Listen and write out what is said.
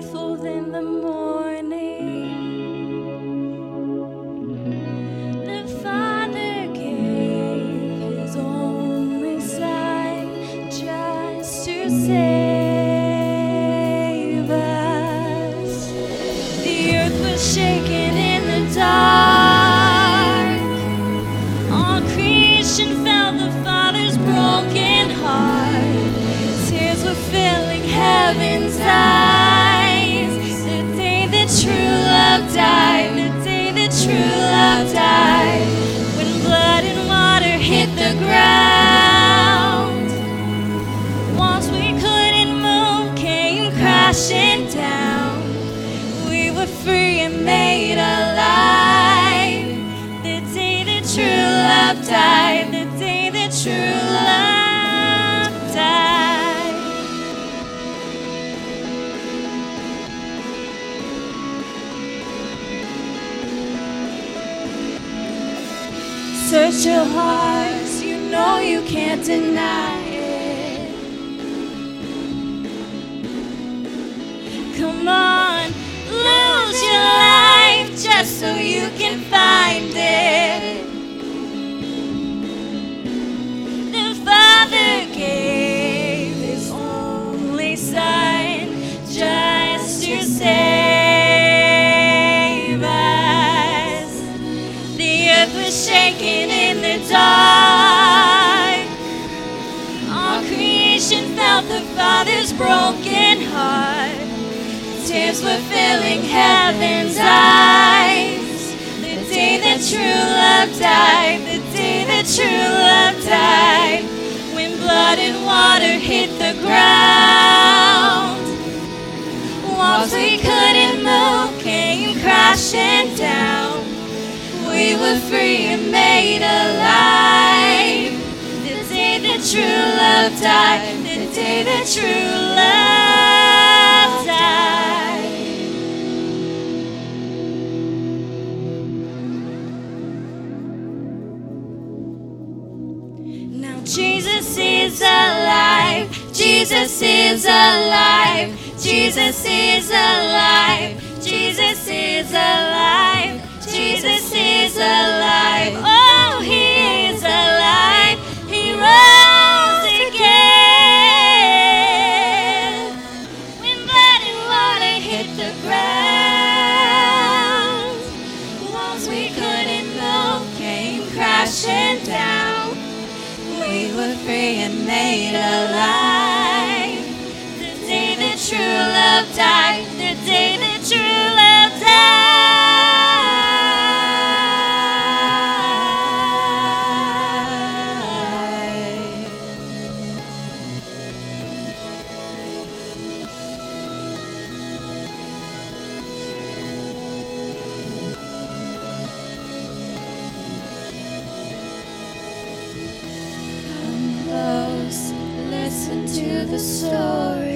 faithful in the morning. The Father gave His only Son just to save us. The earth was shaken in the dark. All creation felt the Father's broken heart. Tears were filling heaven's eyes. The day that true love died, the day that true love died. When blood and water hit the ground, walls we couldn't move came crashing down. We were free and made alive. The day that true love died, the day that true love died. Search your hearts, you know you can't deny it. Come on, lose your life just so you can find it. The Father gave His only Son just to save us. The earth was shaken in the dark. All creation felt the Father's broken heart. Tears were filling heaven's eyes. The day that true love died, the day that true love died. When blood and water hit the ground, walls we couldn't move came crashing down. We were free and made alive. The day that true love died, the day that true love died. Now Jesus is alive, Jesus is alive, Jesus is alive, Jesus is alive, Jesus is alive. Oh, He is alive, He rose again. When blood and water hit the ground, walls we couldn't move came crashing down. We were free and made alive. The day that true love died, the day that true love died. Come close, listen to the story.